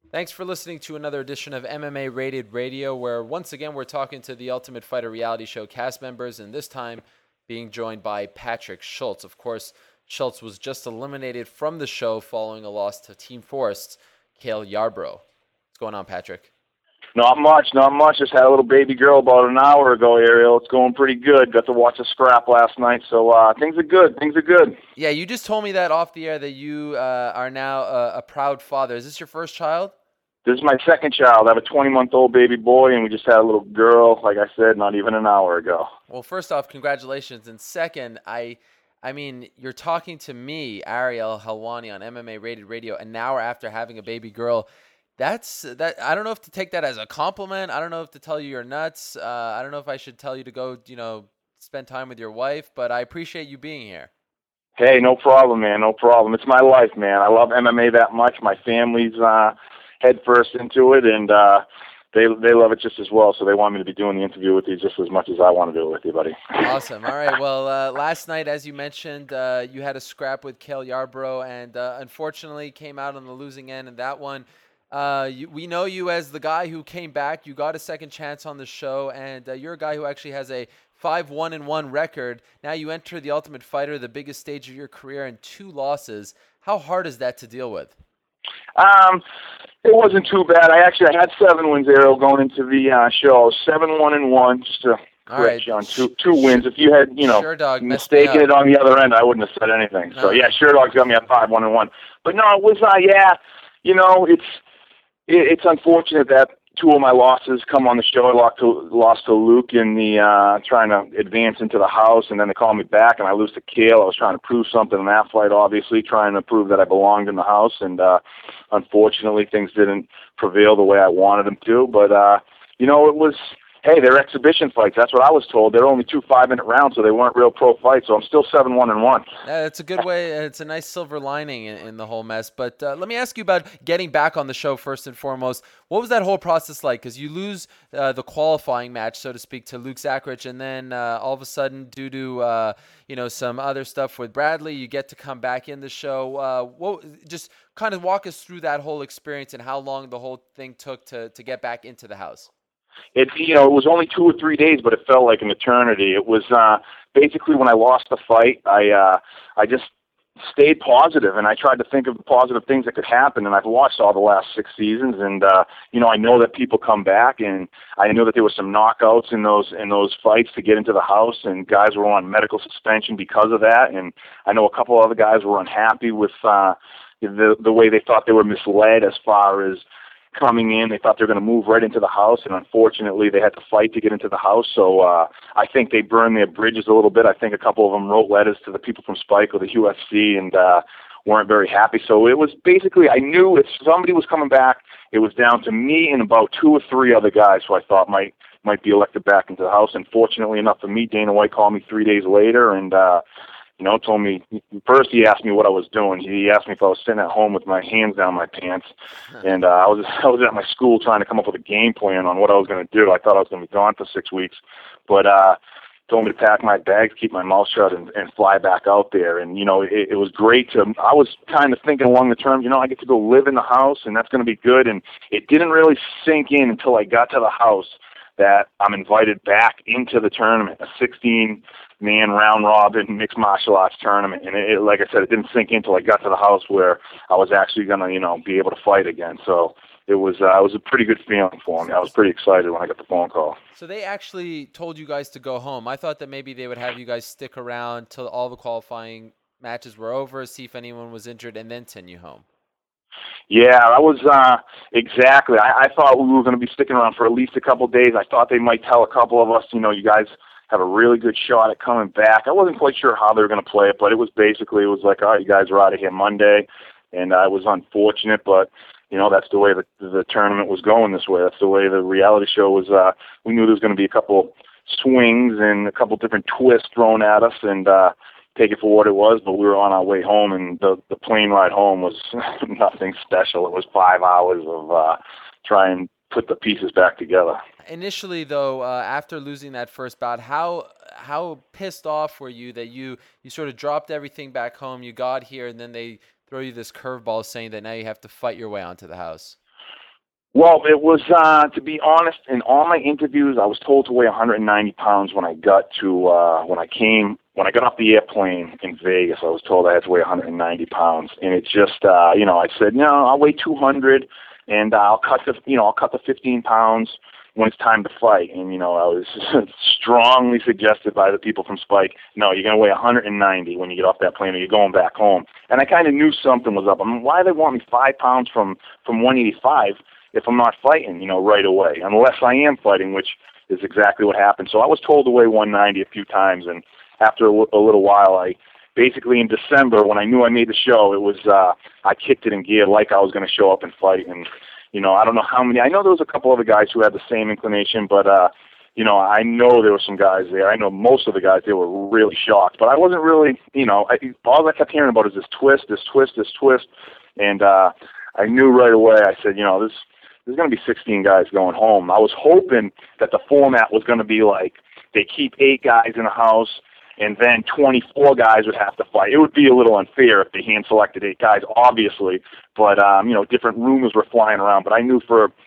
Thanks for listening to another edition of MMA Rated Radio, where once again we're talking to the Ultimate Fighter reality show cast members, and this time being joined by Patrick Schultz. Of course, Schultz was just eliminated from the show following a loss to Team Forrest's Cale Yarbrough. What's going on, Patrick? Not much, not much. Just had a little baby girl about an hour ago, Ariel. It's going pretty good. Got to watch a scrap last night, so things are good. Things are good. Yeah, you just told me that off the air that you are now a proud father. Is this your first child? This is my second child. I have a 20-month-old baby boy, and we just had a little girl, like I said, not even an hour ago. Well, first off, congratulations. And second, I mean, you're talking to me, Ariel Helwani, on MMA Rated Radio, an hour after having a baby girl. That. I don't know if to take that as a compliment. I don't know if to tell you you're nuts. I don't know if I should tell you to go, spend time with your wife. But I appreciate you being here. Hey, no problem, man. No problem. It's my life, man. I love MMA that much. My family's head first into it, and they love it just as well. So they want me to be doing the interview with you just as much as I want to do it with you, buddy. Awesome. All right. Well, last night, as you mentioned, you had a scrap with Cale Yarbrough, and unfortunately came out on the losing end in that one. We know you as the guy who came back. You got a second chance on the show, and you're a guy who actually has a 5-1-1 record. Now you enter the Ultimate Fighter, the biggest stage of your career, and 2 losses. How hard is that to deal with? It wasn't too bad. I had 7 wins, Ariel, going into the show. 7-1-1, just to correct you on two wins. If you had, Sherdog mistaken it on the other end, I wouldn't have said anything. No. So yeah, Sherdog's got me at 5-1-1. But no, it was it's unfortunate that 2 of my losses come on the show. I lost to Luke in the trying to advance into the house, and then they call me back, and I lose to Cale. I was trying to prove something in that fight, obviously, trying to prove that I belonged in the house, and unfortunately, things didn't prevail the way I wanted them to. But it was. Hey, they're exhibition fights. That's what I was told. They're only 2 5-minute rounds, so they weren't real pro fights. So I'm still 7-1-1. It's a good way. It's a nice silver lining in the whole mess. But let me ask you about getting back on the show first and foremost. What was that whole process like? Because you lose the qualifying match, so to speak, to Luke Zachrich, and then all of a sudden, due to some other stuff with Bradley, you get to come back in the show. Just kind of walk us through that whole experience and how long the whole thing took to get back into the house. It was only 2 or 3 days, but it felt like an eternity. It was basically when I lost the fight, I just stayed positive, and I tried to think of the positive things that could happen. And I've watched all the last 6 seasons, and I know that people come back, and I know that there were some knockouts in those fights to get into the house, and guys were on medical suspension because of that. And I know a couple other guys were unhappy with the way they thought they were misled as far as coming in. They thought they were going to move right into the house, and unfortunately they had to fight to get into the house. So I think they burned their bridges a little bit. I think a couple of them wrote letters to the people from Spike or the UFC and weren't very happy. So it was basically, I knew if somebody was coming back, it was down to me and about 2 or 3 other guys who I thought might be elected back into the house. And fortunately enough for me, Dana White called me 3 days later and told me, first he asked me what I was doing. He asked me if I was sitting at home with my hands down my pants. And I was at my school trying to come up with a game plan on what I was going to do. I thought I was going to be gone for 6 weeks. But told me to pack my bags, keep my mouth shut, and fly back out there. And, it was great I was kind of thinking along the terms, I get to go live in the house, and that's going to be good. And it didn't really sink in until I got to the house that I'm invited back into the tournament, a 16-man round-robin mixed martial arts tournament. And like I said, it didn't sink in until I got to the house where I was actually going to, be able to fight again. So it was a pretty good feeling for me. I was pretty excited when I got the phone call. So they actually told you guys to go home. I thought that maybe they would have you guys stick around till all the qualifying matches were over, see if anyone was injured, and then send you home. Yeah, that was exactly. I thought we were going to be sticking around for at least a couple of days. I thought they might tell a couple of us, you guys have a really good shot at coming back. I wasn't quite sure how they were going to play it, but it was like, all right, you guys are out of here Monday. And I was unfortunate, but, that's the way the tournament was going this way. That's the way the reality show was. We knew there was going to be a couple swings and a couple different twists thrown at us, and take it for what it was, but we were on our way home, and the plane ride home was nothing special. It was 5 hours of trying to put the pieces back together. Initially, though, after losing that first bout, how pissed off were you that you sort of dropped everything back home, you got here, and then they throw you this curveball saying that now you have to fight your way onto the house? Well, it was, to be honest, in all my interviews, I was told to weigh 190 pounds when I got to, when I got off the airplane in Vegas. I was told I had to weigh 190 pounds, and it just, I said, no, I'll weigh 200, and I'll cut the 15 pounds when it's time to fight. And, I was strongly suggested by the people from Spike, no, you're going to weigh 190 when you get off that plane or you're going back home. And I kind of knew something was up. I mean, why do they want me 5 pounds from 185 if I'm not fighting, right away, unless I am fighting, which is exactly what happened. So I was told to weigh 190 a few times, and after a little while, I basically in December, when I knew I made the show, it was, I kicked it in gear like I was going to show up and fight. And, I don't know how many, I know there was a couple other guys who had the same inclination, but, I know there were some guys there. I know most of the guys, they were really shocked, but I wasn't really, all I kept hearing about is this twist. And, I knew right away, I said, there's going to be 16 guys going home. I was hoping that the format was going to be like they keep 8 guys in a house and then 24 guys would have to fight. It would be a little unfair if they hand-selected 8 guys, obviously, but, different rumors were flying around. But I knew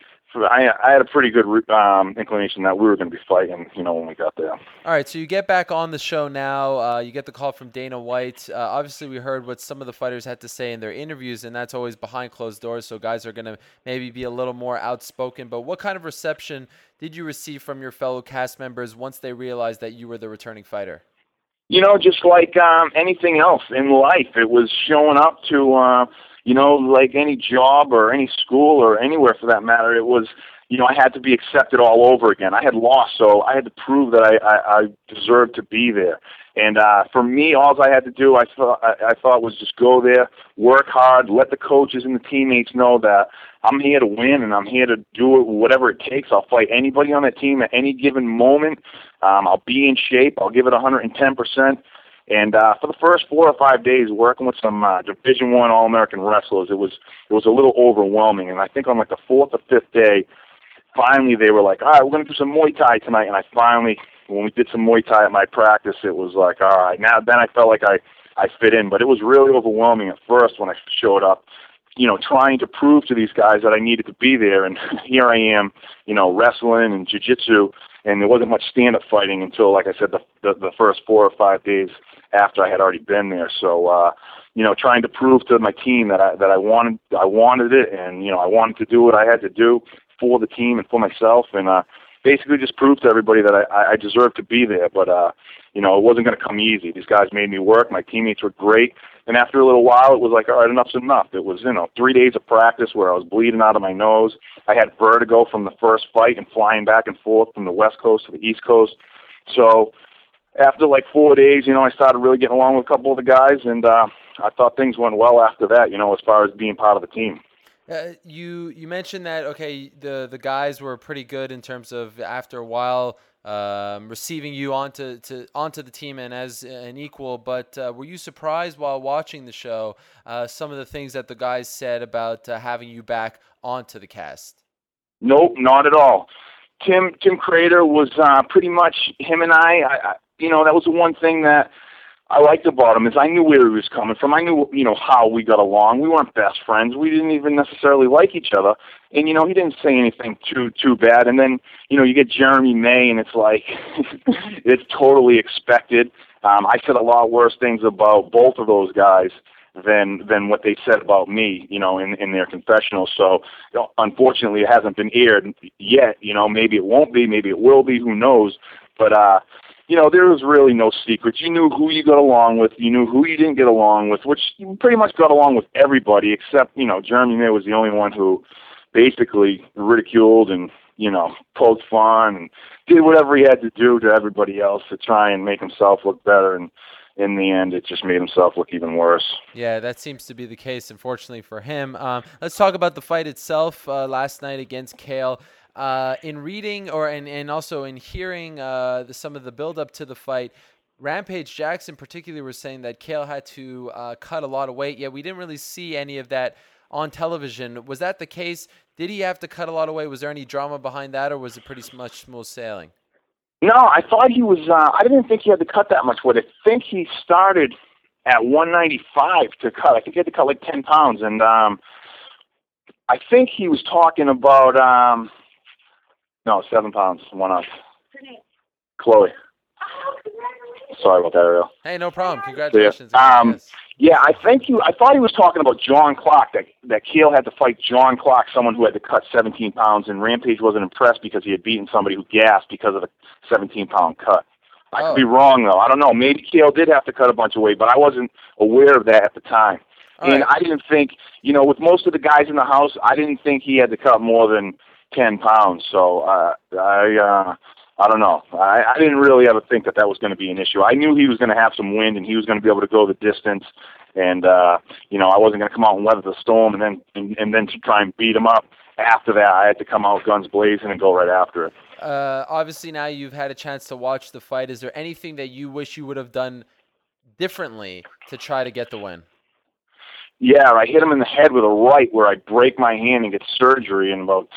I had a pretty good inclination that we were going to be fighting, when we got there. All right, so you get back on the show now. You get the call from Dana White. Obviously, we heard what some of the fighters had to say in their interviews, and that's always behind closed doors, so guys are going to maybe be a little more outspoken. But what kind of reception did you receive from your fellow cast members once they realized that you were the returning fighter? Just like anything else in life, it was showing up to like any job or any school or anywhere for that matter. It was, I had to be accepted all over again. I had lost, so I had to prove that I deserved to be there. And for me, all I had to do, I thought was just go there, work hard, let the coaches and the teammates know that I'm here to win and I'm here to do it, whatever it takes. I'll fight anybody on that team at any given moment. I'll be in shape. I'll give it 110%. And for the first 4 or 5 days, working with some Division I All-American wrestlers, it was a little overwhelming. And I think on like the 4th or 5th day, finally they were like, all right, we're going to do some Muay Thai tonight. And I finally, when we did some Muay Thai at my practice, it was like, all right, now then I felt like I fit in. But it was really overwhelming at first when I showed up, trying to prove to these guys that I needed to be there. And here I am, wrestling and jiu-jitsu, and there wasn't much stand-up fighting until, like I said, the first 4 or 5 days after I had already been there. So, trying to prove to my team that I wanted it, and, I wanted to do what I had to do for the team and for myself, and basically just prove to everybody that I deserved to be there. But, it wasn't going to come easy. These guys made me work. My teammates were great. And after a little while, it was like, all right, enough's enough. It was, 3 days of practice where I was bleeding out of my nose. I had vertigo from the first fight and flying back and forth from the West Coast to the East Coast. So after like 4 days, I started really getting along with a couple of the guys, and I thought things went well after that, as far as being part of the team. You mentioned that, okay, the guys were pretty good in terms of after a while receiving you onto the team and as an equal, but were you surprised while watching the show some of the things that the guys said about having you back onto the cast? Nope, not at all. Tim Crater was pretty much him and I that was the one thing that I liked about him, is I knew where he was coming from. I knew, how we got along. We weren't best friends. We didn't even necessarily like each other. And, he didn't say anything too bad. And then, you get Jeremy May, and it's like, it's totally expected. I said a lot worse things about both of those guys than what they said about me, in their confessionals. So, unfortunately, it hasn't been aired yet. Maybe it won't be, maybe it will be, who knows. But, there was really no secrets. You knew who you got along with. You knew who you didn't get along with, which you pretty much got along with everybody except, Jeremy May was the only one who basically ridiculed and, poked fun and did whatever he had to do to everybody else to try and make himself look better. And in the end, it just made himself look even worse. Yeah, that seems to be the case, unfortunately, for him. Let's talk about the fight itself last night against Cael. In reading and also in hearing some of the build-up to the fight, Rampage Jackson particularly was saying that Cael had to cut a lot of weight, yet we didn't really see any of that on television. Was that the case? Did he have to cut a lot of weight? Was there any drama behind that, or was it pretty much smooth sailing? No, I thought he was, I didn't think he had to cut that much weight. I think he started at 195 to cut. I think he had to cut like 10 pounds, and I think he was talking about, no, 7 pounds, one up. Chloe. Sorry about that, Ariel. Hey, no problem. Congratulations. Again, yes. Yeah, I thought he was talking about John Clark, that Kale had to fight John Clark, someone who had to cut 17 pounds, and Rampage wasn't impressed because he had beaten somebody who gasped because of the 17-pound cut. I could be wrong, though. I don't know. Maybe Kale did have to cut a bunch of weight, but I wasn't aware of that at the time. And I didn't think, with most of the guys in the house, I didn't think he had to cut more than 10 pounds. So I don't know. I didn't really ever think that was going to be an issue. I knew he was going to have some wind and he was going to be able to go the distance. And, I wasn't going to come out and weather the storm and then to try and beat him up. After that, I had to come out guns blazing and go right after it. Obviously, now you've had a chance to watch the fight. Is there anything that you wish you would have done differently to try to get the win? Yeah, I hit him in the head with a right where I break my hand and get surgery in about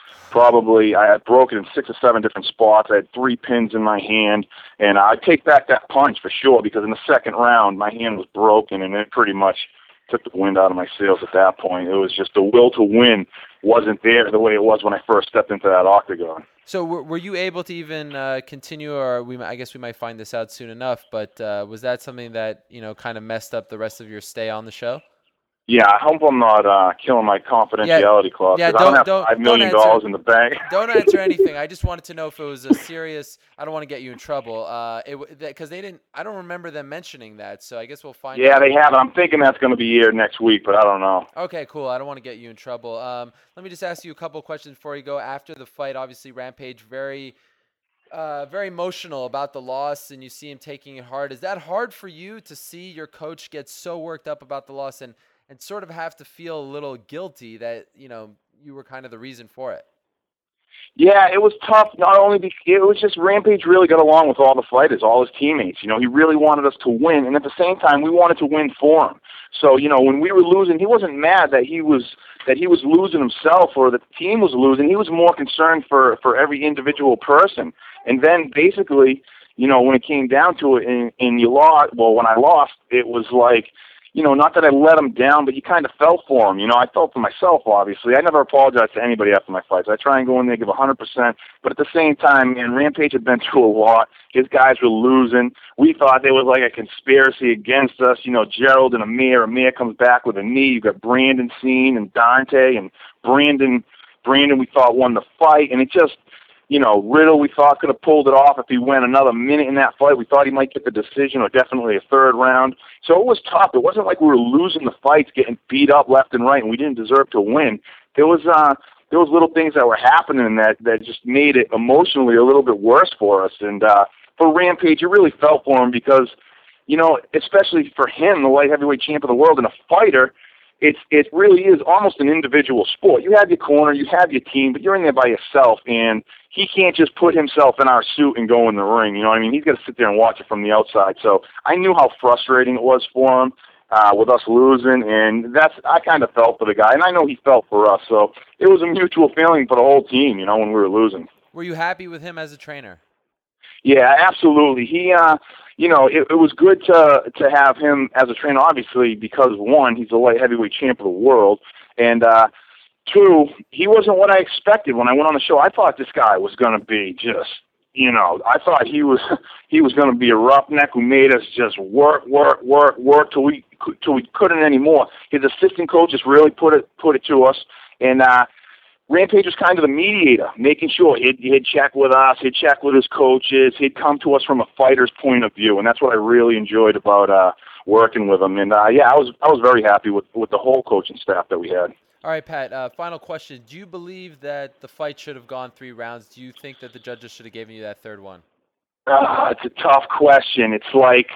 I had broken in 6 or 7 different spots. I had 3 pins in my hand, and I take back that punch for sure because in the second round, my hand was broken, and it pretty much took the wind out of my sails at that point. It was just the will to win wasn't there the way it was when I first stepped into that octagon. So were you able to even continue, or I guess we might find this out soon enough, but was that something that, kind of messed up the rest of your stay on the show? Yeah, I hope I'm not killing my confidentiality clause. Yeah, I don't have $5 million in the bank. Don't answer anything. I just wanted to know if it was a serious. I don't want to get you in trouble. Because they didn't. I don't remember them mentioning that. So I guess we'll find. Yeah, out. They have. I'm thinking that's going to be aired next week, but I don't know. Okay, cool. I don't want to get you in trouble. Let me just ask you a couple of questions before you go. After the fight, obviously Rampage very emotional about the loss, and you see him taking it hard. Is that hard for you to see your coach get so worked up about the loss and sort of have to feel a little guilty that, you were kind of the reason for it? Yeah, it was tough. Not only because it was just Rampage really got along with all the fighters, all his teammates. He really wanted us to win, and at the same time, we wanted to win for him. So, when we were losing, he wasn't mad that he was losing himself or that the team was losing. He was more concerned for every individual person. And then basically, when it came down to it, and you lost. Well, when I lost, it was like, not that I let him down, but you kind of felt for him. I felt for myself, obviously. I never apologize to anybody after my fights. I try and go in there, give 100%. But at the same time, man, Rampage had been through a lot. His guys were losing. We thought there was like a conspiracy against us. Gerald and Amir. Amir comes back with a knee. You got Brandon Scene and Dante. And Brandon we thought won the fight. And it just... Riddle we thought could have pulled it off if he went another minute in that fight. We thought he might get the decision or definitely a third round. So it was tough. It wasn't like we were losing the fights, getting beat up left and right, and we didn't deserve to win. There was little things that were happening that just made it emotionally a little bit worse for us. And for Rampage, it really felt for him because, especially for him, the light heavyweight champ of the world and a fighter, it really is almost an individual sport. You have your corner, you have your team, but you're in there by yourself, and he can't just put himself in our suit and go in the ring. You know what I mean? He's got to sit there and watch it from the outside. So I knew how frustrating it was for him with us losing, and I kind of felt for the guy, and I know he felt for us. So it was a mutual feeling for the whole team, when we were losing. Were you happy with him as a trainer? Yeah, absolutely. He, it was good to have him as a trainer, obviously, because one, he's the light heavyweight champ of the world, and two, he wasn't what I expected when I went on the show. I thought this guy was going to be just, I thought he was going to be a roughneck who made us just work till we couldn't anymore. His assistant coaches really put it to us, and Rampage was kind of the mediator, making sure he'd check with us, he'd check with his coaches, he'd come to us from a fighter's point of view, and that's what I really enjoyed about working with him. And I was very happy with the whole coaching staff that we had. All right, Pat, final question. Do you believe that the fight should have gone 3 rounds? Do you think that the judges should have given you that third one? It's a tough question. It's like,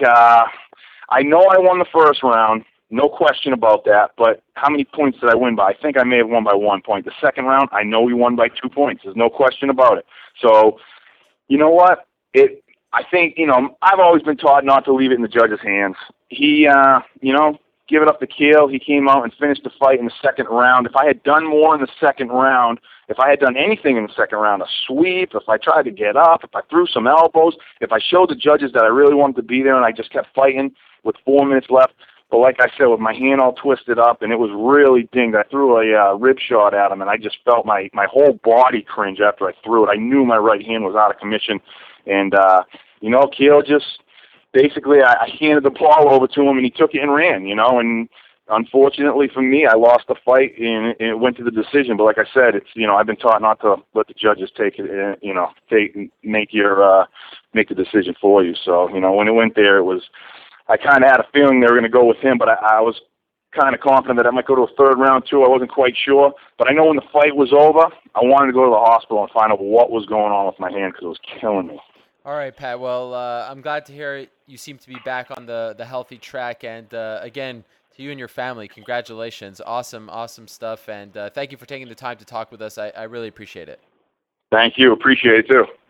I know I won the first round, no question about that, but how many points did I win by? I think I may have won by 1 point. The second round, I know we won by 2 points. There's no question about it. So, you know what? I think, I've always been taught not to leave it in the judge's hands. He, give it up to Kale. He came out and finished the fight in the second round. If I had done more in the second round, if I had done anything in the second round, a sweep, if I tried to get up, if I threw some elbows, if I showed the judges that I really wanted to be there and I just kept fighting with 4 minutes left, But like I said, with my hand all twisted up, and it was really dinged. I threw a rib shot at him, and I just felt my whole body cringe after I threw it. I knew my right hand was out of commission, and Keel just basically I handed the ball over to him, and he took it and ran. And unfortunately for me, I lost the fight, and it went to the decision. But like I said, it's I've been taught not to let the judges take it, make the decision for you. So when it went there, it was. I kind of had a feeling they were going to go with him, but I was kind of confident that I might go to a third round too. I wasn't quite sure, but I know when the fight was over, I wanted to go to the hospital and find out what was going on with my hand because it was killing me. All right, Pat. Well, I'm glad to hear you seem to be back on the healthy track. And again, to you and your family, congratulations. Awesome stuff. And thank you for taking the time to talk with us. I really appreciate it. Thank you. Appreciate it too.